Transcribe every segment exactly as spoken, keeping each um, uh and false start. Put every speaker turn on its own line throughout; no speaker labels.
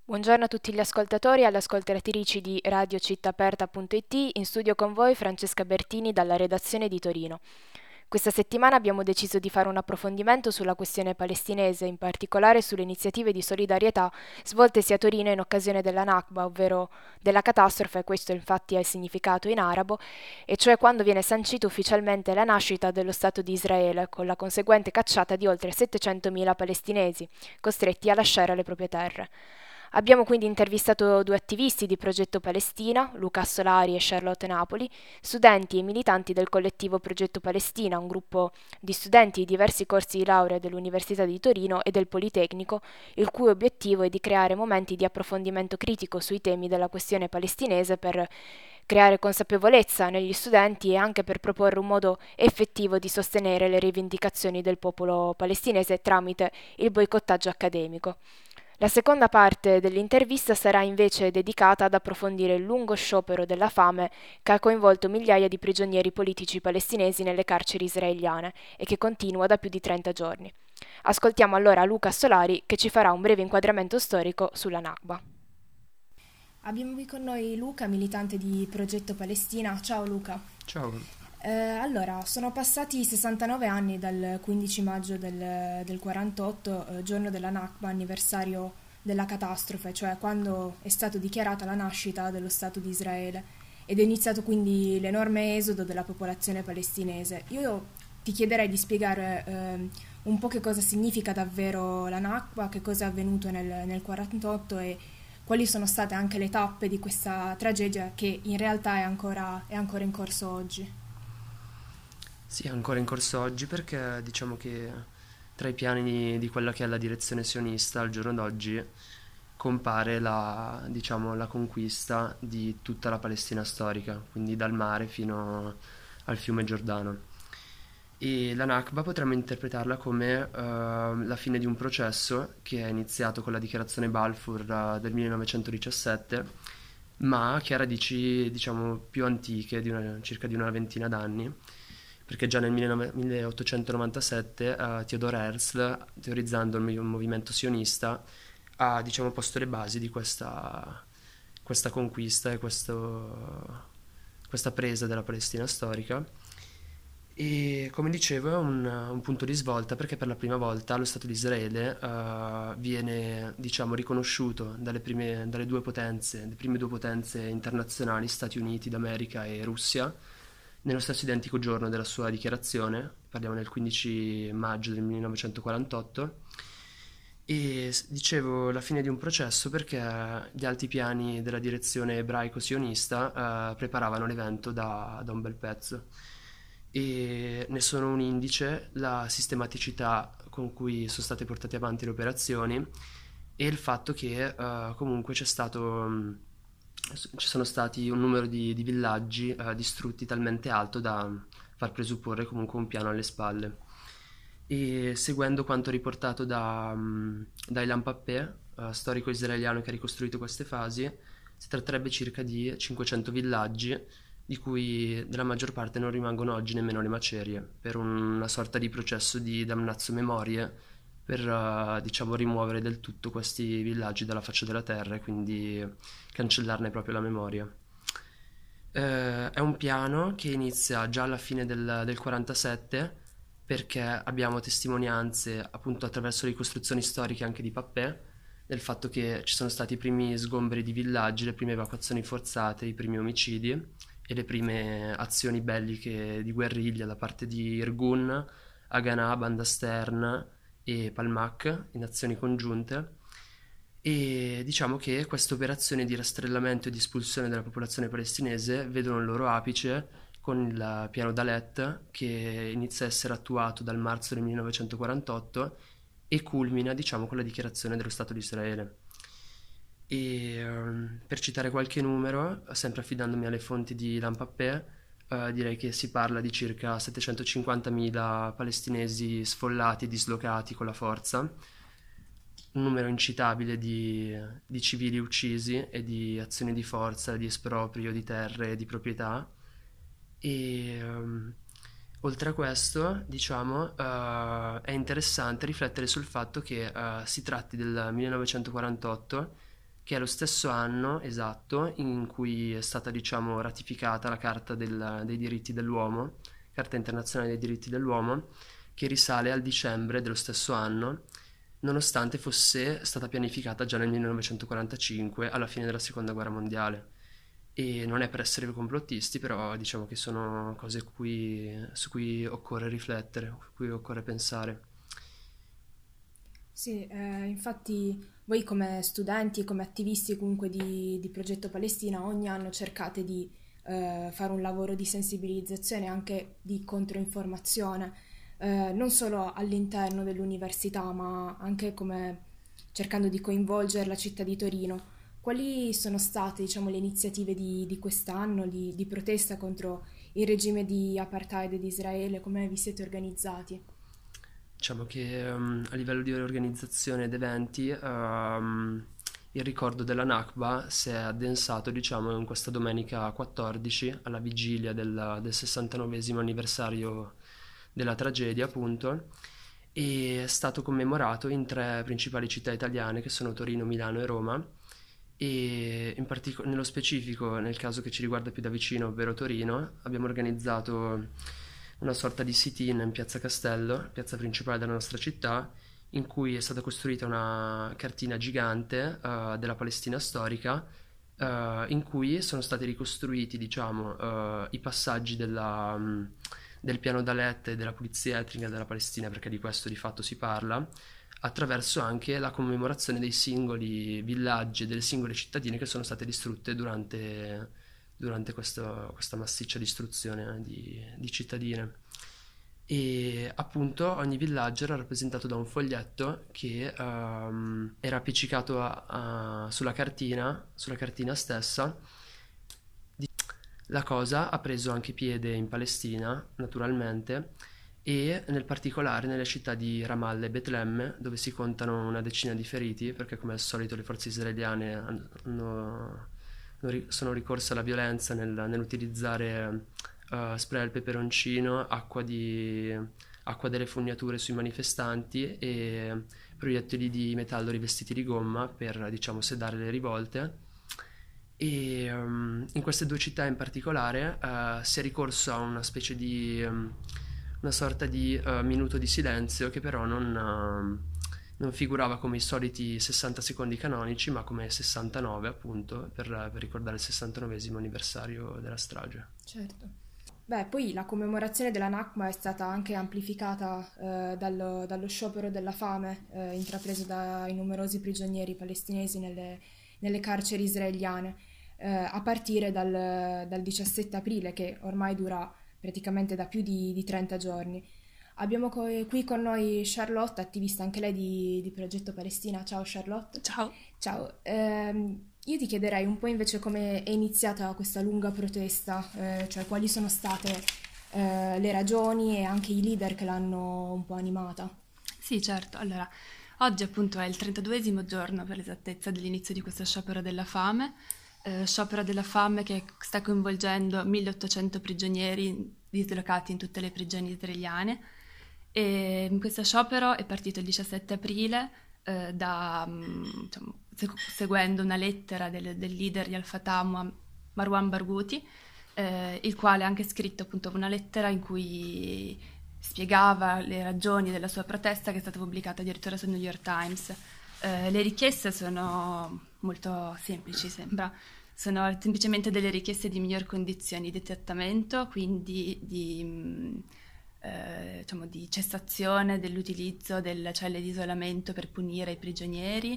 Buongiorno a tutti gli ascoltatori e alle ascoltatrici di radio città aperta punto it. In studio con voi Francesca Bertini dalla redazione di Torino. Questa settimana abbiamo deciso di fare un approfondimento sulla questione palestinese, in particolare sulle iniziative di solidarietà svoltesi a Torino in occasione della Nakba, ovvero della catastrofe, questo infatti è il significato in arabo, e cioè quando viene sancita ufficialmente la nascita dello Stato di Israele, con la conseguente cacciata di oltre settecentomila palestinesi, costretti a lasciare le proprie terre. Abbiamo quindi intervistato due attivisti di Progetto Palestina, Luca Solari e Charlotte Napoli, studenti e militanti del collettivo Progetto Palestina, un gruppo di studenti di diversi corsi di laurea dell'Università di Torino e del Politecnico, il cui obiettivo è di creare momenti di approfondimento critico sui temi della questione palestinese per creare consapevolezza negli studenti e anche per proporre un modo effettivo di sostenere le rivendicazioni del popolo palestinese tramite il boicottaggio accademico. La seconda parte dell'intervista sarà invece dedicata ad approfondire il lungo sciopero della fame che ha coinvolto migliaia di prigionieri politici palestinesi nelle carceri israeliane e che continua da più di trenta giorni. Ascoltiamo allora Luca Solari che ci farà un breve inquadramento storico sulla Nakba. Abbiamo qui con noi Luca, militante di Progetto Palestina. Ciao Luca.
Ciao.
Eh, allora, sono passati sessantanove anni dal quindici maggio del, del quarantotto, eh, giorno della Nakba, anniversario della catastrofe, cioè quando è stata dichiarata la nascita dello Stato di Israele ed è iniziato quindi l'enorme esodo della popolazione palestinese. Io ti chiederei di spiegare ehm, un po' che cosa significa davvero la Nakba, che cosa è avvenuto nel, nel quarantotto e quali sono state anche le tappe di questa tragedia che in realtà è ancora, è ancora in corso oggi.
Sì, è ancora in corso oggi perché diciamo che tra i piani di, di quella che è la direzione sionista al giorno d'oggi compare la, diciamo, la conquista di tutta la Palestina storica, quindi dal mare fino al fiume Giordano. E la Nakba potremmo interpretarla come eh, la fine di un processo che è iniziato con la dichiarazione Balfour eh, del millenovecentodiciassette, ma che ha radici, diciamo, più antiche, di una- circa di una ventina d'anni, perché già nel millenovecento milleottocentonovantasette eh, Theodor Herzl, teorizzando il mov- movimento sionista, ha, diciamo, posto le basi di questa, questa conquista e questo- questa presa della Palestina storica. E come dicevo è un, un punto di svolta perché per la prima volta lo Stato di Israele eh, viene, diciamo, riconosciuto dalle prime, dalle due potenze, le prime due potenze internazionali, Stati Uniti d'America e Russia, nello stesso identico giorno della sua dichiarazione, parliamo del quindici maggio del millenovecentoquarantotto. E s- dicevo la fine di un processo perché gli alti piani della direzione ebraico-sionista eh, preparavano l'evento da, da un bel pezzo, e ne sono un indice la sistematicità con cui sono state portate avanti le operazioni e il fatto che eh, comunque c'è stato, mh, s- ci sono stati un numero di, di villaggi eh, distrutti talmente alto da far presupporre comunque un piano alle spalle. E seguendo quanto riportato da, mh, da Ilan Pappé, eh, storico israeliano che ha ricostruito queste fasi, si tratterebbe circa di cinquecento villaggi, di cui della maggior parte non rimangono oggi nemmeno le macerie, per una sorta di processo di damnatio memorie, per eh, diciamo rimuovere del tutto questi villaggi dalla faccia della terra e quindi cancellarne proprio la memoria. Eh, è un piano che inizia già alla fine del, del quarantasette, perché abbiamo testimonianze appunto attraverso le ricostruzioni storiche anche di Pappé del fatto che ci sono stati i primi sgomberi di villaggi, le prime evacuazioni forzate, i primi omicidi e le prime azioni belliche di guerriglia da parte di Irgun, Haganah, Banda Stern e Palmach in azioni congiunte. E diciamo che queste operazioni di rastrellamento e di espulsione della popolazione palestinese vedono il loro apice con il piano Dalet, che inizia a essere attuato dal marzo del millenovecentoquarantotto e culmina, diciamo, con la dichiarazione dello Stato di Israele. E ehm, per citare qualche numero, sempre affidandomi alle fonti di Lampapé, eh, direi che si parla di circa settecentocinquantamila palestinesi sfollati e dislocati con la forza, un numero incitabile di, di civili uccisi e di azioni di forza, di esproprio di terre e di proprietà. E ehm, oltre a questo, diciamo, eh, è interessante riflettere sul fatto che eh, si tratti del millenovecentoquarantotto, che è lo stesso anno esatto in cui è stata, diciamo, ratificata la Carta del- dei diritti dell'uomo, Carta internazionale dei diritti dell'uomo, che risale al dicembre dello stesso anno, nonostante fosse stata pianificata già nel millenovecentoquarantacinque, alla fine della Seconda Guerra Mondiale. E non è per essere complottisti, però diciamo che sono cose cui- su cui occorre riflettere, su cui occorre pensare.
Sì, eh, infatti voi come studenti e come attivisti comunque di, di Progetto Palestina ogni anno cercate di eh, fare un lavoro di sensibilizzazione e anche di controinformazione, eh, non solo all'interno dell'università, ma anche come cercando di coinvolgere la città di Torino. Quali sono state, diciamo, le iniziative di, di quest'anno di, di protesta contro il regime di apartheid di Israele? Come vi siete organizzati?
Diciamo che ehm, a livello di organizzazione ed eventi, ehm, il ricordo della Nakba si è addensato, diciamo, in questa domenica quattordici, alla vigilia del, del sessantanovesimo anniversario della tragedia, appunto, e è stato commemorato in tre principali città italiane, che sono Torino, Milano e Roma, e in partico- nello specifico, nel caso che ci riguarda più da vicino, ovvero Torino, abbiamo organizzato una sorta di sit-in in Piazza Castello, piazza principale della nostra città, in cui è stata costruita una cartina gigante eh, della Palestina storica, eh, in cui sono stati ricostruiti, diciamo, eh, i passaggi della, mh, del piano da letto e della pulizia etnica della Palestina, perché di questo di fatto si parla, attraverso anche la commemorazione dei singoli villaggi e delle singole cittadine che sono state distrutte durante, durante questo- questa massiccia distruzione di, di cittadine. E appunto ogni villaggio era rappresentato da un foglietto che ehm, era appiccicato a- a- sulla cartina, sulla cartina stessa. La cosa ha preso anche piede in Palestina, naturalmente, e nel particolare nelle città di Ramallah e Betlemme, dove si contano una decina di feriti, perché come al solito le forze israeliane hanno- hanno- sono ricorse alla violenza nel- nell'utilizzare eh, spray al peperoncino, acqua, di, acqua delle fognature sui manifestanti e proiettili di metallo rivestiti di gomma per, diciamo, sedare le rivolte. E um, in queste due città in particolare uh, si è ricorso a una specie di um, una sorta di uh, minuto di silenzio che però non, uh, non figurava come i soliti sessanta secondi canonici, ma come sessantanove, appunto, per, per ricordare il sessantanovesimo anniversario della strage.
Certo. Beh, poi la commemorazione della Nakba è stata anche amplificata eh, dallo, dallo sciopero della fame eh, intrapreso dai numerosi prigionieri palestinesi nelle, nelle carceri israeliane, eh, a partire dal, dal diciassette aprile, che ormai dura praticamente da più di, di trenta giorni. Abbiamo co- qui con noi Charlotte, attivista anche lei di, di Progetto Palestina. Ciao Charlotte.
Ciao.
Ciao, ehm, io ti chiederei un po' invece come è iniziata questa lunga protesta, eh, cioè quali sono state eh, le ragioni e anche i leader che l'hanno un po' animata.
Sì, certo. Allora, oggi appunto è il trentaduesimo giorno per l'esattezza dell'inizio di questo sciopero della fame, eh, sciopero della fame che sta coinvolgendo milleottocento prigionieri dislocati in tutte le prigioni israeliane. E questo sciopero è partito il diciassette aprile eh, da, mm, diciamo, segu- seguendo una lettera del, del leader di Al-Fatah, Muam- Marwan Barghouti, eh, il quale ha anche scritto appunto una lettera in cui spiegava le ragioni della sua protesta, che è stata pubblicata addirittura sul New York Times. Eh, le richieste sono molto semplici, sembra. Sono semplicemente delle richieste di miglior condizioni di trattamento, quindi di, mh, eh, diciamo, di cessazione dell'utilizzo delle celle di isolamento per punire i prigionieri,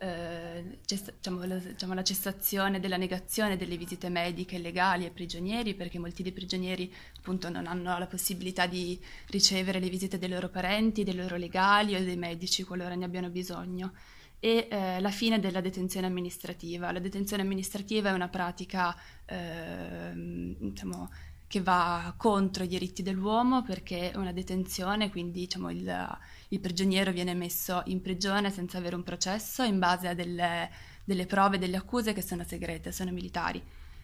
eh, cess- diciamo, la, diciamo, la cessazione della negazione delle visite mediche legali ai prigionieri, perché molti dei prigionieri appunto non hanno la possibilità di ricevere le visite dei loro parenti, dei loro legali o dei medici qualora ne abbiano bisogno. E eh, la fine della detenzione amministrativa. La detenzione amministrativa è una pratica ehm, diciamo, che va contro i diritti dell'uomo, perché è una detenzione, quindi diciamo, il, il prigioniero viene messo in prigione senza avere un processo in base a delle, delle prove, delle accuse che sono segrete, sono militari.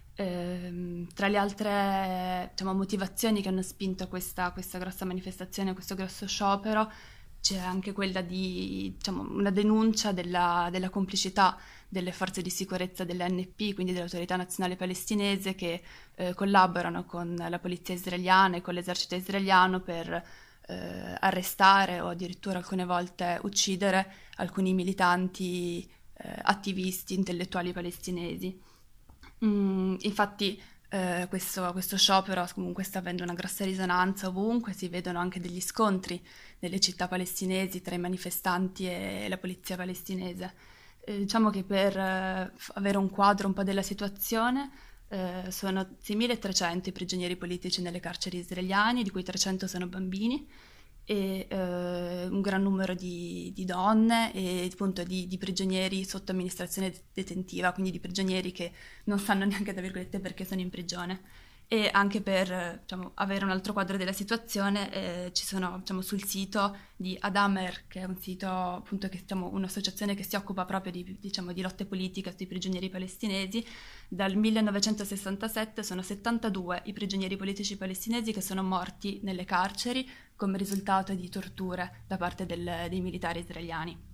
Ehm, tra le altre diciamo, motivazioni che hanno spinto questa, questa grossa manifestazione, questo grosso sciopero, c'è anche quella di, diciamo, una denuncia della, della complicità delle forze di sicurezza dell'N P, quindi dell'Autorità Nazionale Palestinese, che eh, collaborano con la polizia israeliana e con l'esercito israeliano per eh, arrestare o addirittura alcune volte uccidere alcuni militanti, eh, attivisti, intellettuali palestinesi. Mm, infatti eh, questo, questo sciopero comunque sta avendo una grossa risonanza ovunque, si vedono anche degli scontri nelle città palestinesi tra i manifestanti e la polizia palestinese. Eh, diciamo che per eh, avere un quadro un po' della situazione, eh, sono seimilatrecento i prigionieri politici nelle carceri israeliane, di cui trecento sono bambini, e eh, un gran numero di, di donne e appunto di, di prigionieri sotto amministrazione detentiva, quindi di prigionieri che non sanno neanche, tra virgolette, perché sono in prigione. E anche per eh, diciamo, avere un altro quadro della situazione, eh, ci sono, diciamo, sul sito di Adamer, che è un sito appunto che, diciamo, un'associazione che si occupa proprio di, diciamo, di lotte politiche sui prigionieri palestinesi. Dal millenovecentosessantasette sono settantadue i prigionieri politici palestinesi che sono morti nelle carceri come risultato di torture da parte del, dei militari israeliani.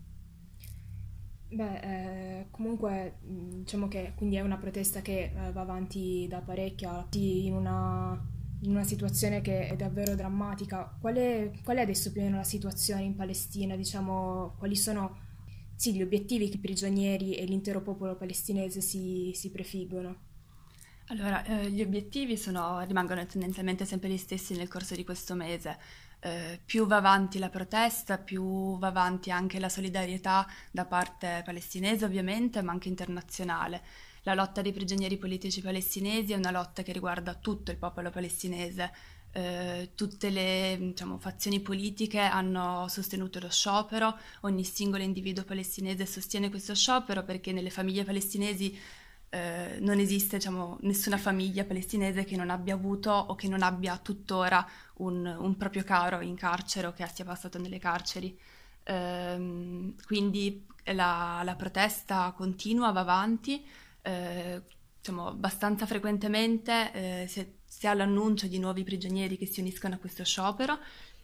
Beh, eh, comunque mh, diciamo che quindi è una protesta che eh, va avanti da parecchio, sì, in una, in una situazione che è davvero drammatica. Qual è, qual è adesso più o meno la situazione in Palestina? Diciamo, quali sono sì, gli obiettivi che i prigionieri e l'intero popolo palestinese si, si prefiggono?
Allora, eh, gli obiettivi sono, rimangono tendenzialmente sempre gli stessi nel corso di questo mese. Eh, più va avanti la protesta, più va avanti anche la solidarietà da parte palestinese, ovviamente, ma anche internazionale. La lotta dei prigionieri politici palestinesi è una lotta che riguarda tutto il popolo palestinese. Eh, tutte le, diciamo, fazioni politiche hanno sostenuto lo sciopero, ogni singolo individuo palestinese sostiene questo sciopero perché nelle famiglie palestinesi eh, non esiste, diciamo, nessuna famiglia palestinese che non abbia avuto o che non abbia tuttora un, un proprio caro in carcere o che sia passato nelle carceri. Ehm, quindi la, la protesta continua, va avanti, eh, diciamo, abbastanza frequentemente eh, si, si ha l'annuncio di nuovi prigionieri che si uniscono a questo sciopero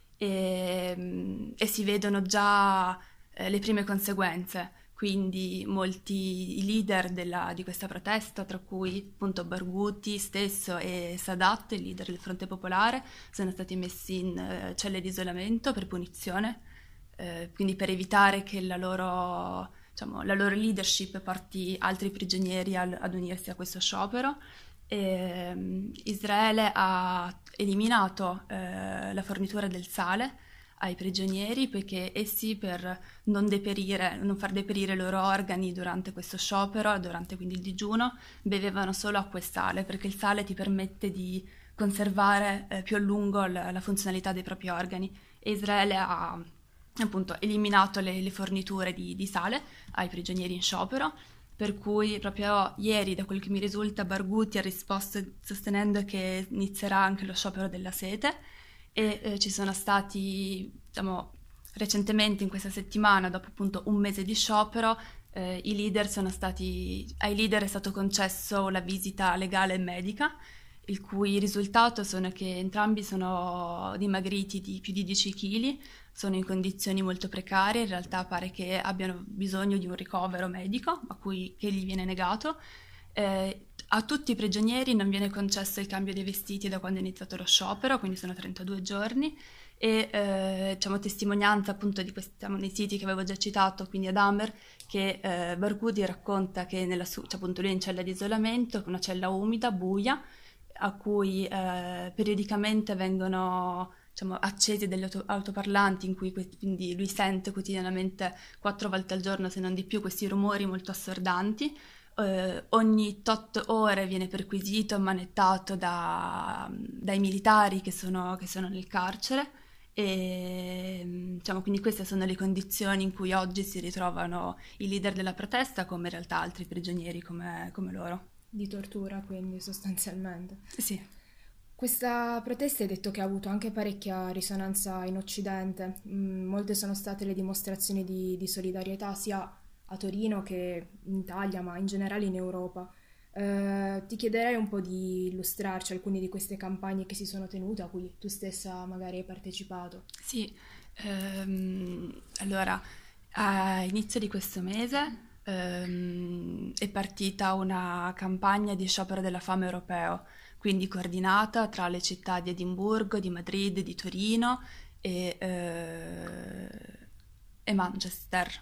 e, e si vedono già eh, le prime conseguenze. Quindi molti leader della, di questa protesta, tra cui appunto Barghouti stesso e Sadat, il leader del Fronte Popolare, sono stati messi in eh, celle di isolamento per punizione, eh, quindi per evitare che la loro, diciamo, la loro leadership porti altri prigionieri al, ad unirsi a questo sciopero. E, um, Israele ha eliminato eh, la fornitura del sale ai prigionieri poiché essi, per non deperire, non far deperire i loro organi durante questo sciopero, durante quindi il digiuno, bevevano solo acqua e sale, perché il sale ti permette di conservare eh, più a lungo la, la funzionalità dei propri organi. E Israele ha appunto eliminato le, le forniture di, di sale ai prigionieri in sciopero, per cui proprio ieri, da quel che mi risulta, Barghouti ha risposto sostenendo che inizierà anche lo sciopero della sete. E eh, ci sono stati, diciamo, recentemente in questa settimana, dopo appunto un mese di sciopero, eh, i leader sono stati, ai leader è stato concesso la visita legale e medica, il cui risultato sono che entrambi sono dimagriti di più di dieci chili, sono in condizioni molto precarie, in realtà pare che abbiano bisogno di un ricovero medico, a cui che gli viene negato. Eh, a tutti i prigionieri non viene concesso il cambio dei vestiti da quando è iniziato lo sciopero, quindi sono trentadue giorni, e eh, diciamo testimonianza appunto di questi, diciamo, nei siti che avevo già citato, quindi ad Amer, che eh, Barghouti racconta che nella su- cioè, appunto lui è in cella di isolamento, una cella umida, buia, a cui eh, periodicamente vengono, diciamo, accesi degli auto- autoparlanti in cui que- quindi lui sente quotidianamente quattro volte al giorno, se non di più, questi rumori molto assordanti. Uh, ogni tot ore viene perquisito, manettato da, dai militari che sono, che sono nel carcere e diciamo, quindi queste sono le condizioni in cui oggi si ritrovano i leader della protesta, come in realtà altri prigionieri come, come loro.
Di tortura, quindi, sostanzialmente.
Sì.
Questa protesta hai detto che ha avuto anche parecchia risonanza in Occidente. Mm, molte sono state le dimostrazioni di, di solidarietà sia a Torino che in Italia, ma in generale in Europa. Eh, ti chiederei un po' di illustrarci alcune di queste campagne che si sono tenute, a cui tu stessa magari hai partecipato.
Sì, Ehm, allora, a inizio di questo mese ehm, è partita una campagna di sciopero della fame europeo, quindi coordinata tra le città di Edimburgo, di Madrid, di Torino e, eh, e Manchester.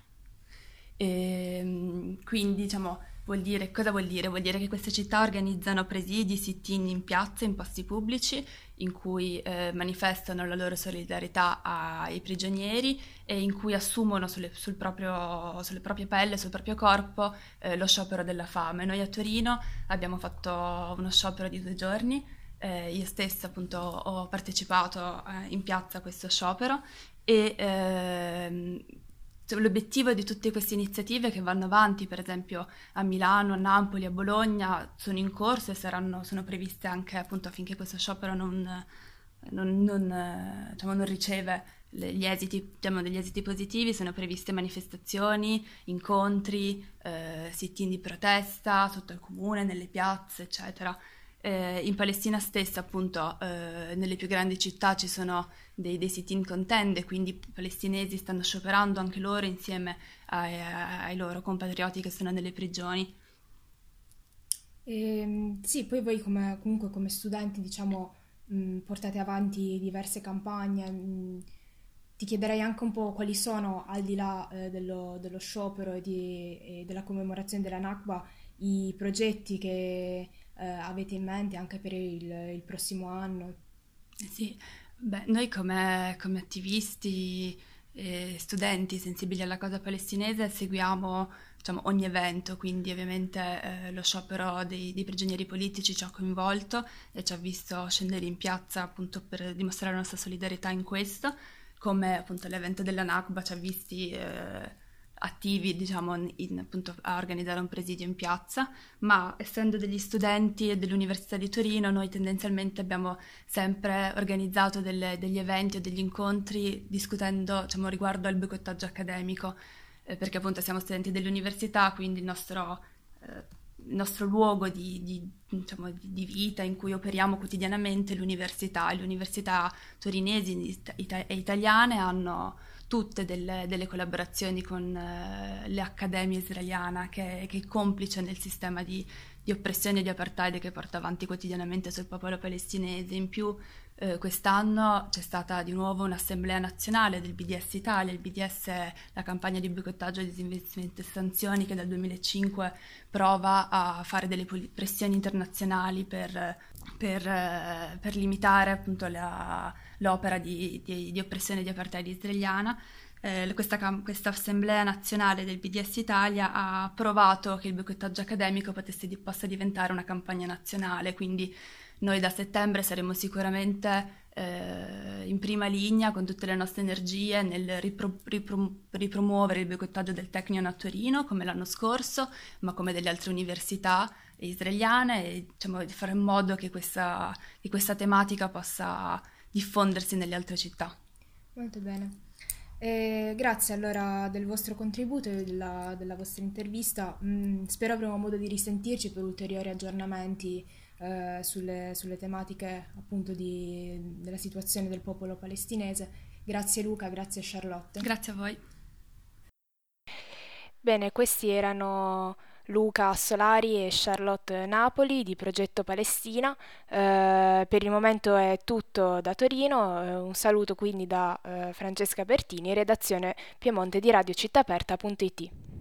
E, quindi, diciamo, vuol dire, cosa vuol dire? Vuol dire che queste città organizzano presidi, sit-in in piazza, in posti pubblici, in cui eh, manifestano la loro solidarietà ai prigionieri e in cui assumono sulle, sul proprio, sulle proprie pelle, sul proprio corpo eh, lo sciopero della fame. Noi a Torino abbiamo fatto uno sciopero di due giorni, eh, io stessa appunto ho partecipato eh, in piazza a questo sciopero e ehm, l'obiettivo di tutte queste iniziative che vanno avanti, per esempio a Milano, a Napoli, a Bologna, sono in corso e saranno, sono previste anche appunto affinché questo sciopero non, non, non, eh, diciamo, non riceve le- gli esiti, diciamo, degli esiti positivi, sono previste manifestazioni, incontri, eh, sit-in di protesta sotto il comune, nelle piazze, eccetera. Eh, in Palestina stessa, appunto, eh, nelle più grandi città ci sono dei, dei sit-in con tende, quindi i palestinesi stanno scioperando anche loro insieme ai, ai loro compatrioti che sono nelle prigioni.
Ehm, sì, poi voi come, comunque come studenti, diciamo, mh, portate avanti diverse campagne. mh, Ti chiederei anche un po' quali sono, al di là eh, dello, dello sciopero e, di- e della commemorazione della Nakba, i progetti che eh, avete in mente anche per il, il prossimo anno.
Eh Sì, beh, noi come, come attivisti e studenti sensibili alla causa palestinese seguiamo, diciamo, ogni evento, quindi ovviamente eh, lo sciopero dei, dei prigionieri politici ci ha coinvolto e ci ha visto scendere in piazza appunto per dimostrare la nostra solidarietà in questo, come appunto l'evento della Nakba ci ha visti eh, attivi, diciamo, in- appunto, a organizzare un presidio in piazza, ma essendo degli studenti dell'Università di Torino, noi tendenzialmente abbiamo sempre organizzato delle- degli eventi o degli incontri discutendo, diciamo, riguardo al boicottaggio accademico, eh, perché appunto siamo studenti dell'università, quindi il nostro, eh, il nostro luogo di, di, diciamo, di- di vita in cui operiamo quotidianamente è l'università, e le università torinesi ita- ita- e italiane hanno tutte delle, delle collaborazioni con eh, l'Accademia israeliana che, che è complice nel sistema di, di oppressione e di apartheid che porta avanti quotidianamente sul popolo palestinese. In più eh, quest'anno c'è stata di nuovo un'assemblea nazionale del B D S Italia. Il B D S è la campagna di boicottaggio, disinvestimento e sanzioni che dal duemilacinque prova a fare delle poli- pressioni internazionali per, per, eh, per limitare appunto la, l'opera di, di, di oppressione e di apartheid israeliana. Eh, questa, cam- questa assemblea nazionale del B D S Italia ha approvato che il boicottaggio accademico potesse di- possa diventare una campagna nazionale, quindi noi da settembre saremo sicuramente eh, in prima linea con tutte le nostre energie nel ripro- ripro- ripromuovere il boicottaggio del Technion a Torino come l'anno scorso, ma come delle altre università israeliane e diciamo, di fare in modo che questa, che questa tematica possa diffondersi nelle altre città.
Molto bene. Eh, grazie allora del vostro contributo e della, della vostra intervista. Mm, spero avremo modo di risentirci per ulteriori aggiornamenti eh, sulle, sulle tematiche appunto di- della situazione del popolo palestinese. Grazie Luca, grazie Charlotte.
Grazie a voi.
Bene, questi erano Luca Solari e Charlotte Napoli di Progetto Palestina. Eh, per il momento è tutto da Torino. Eh, un saluto quindi da eh, Francesca Bertini, redazione Piemonte di Radio Città Aperta punto it.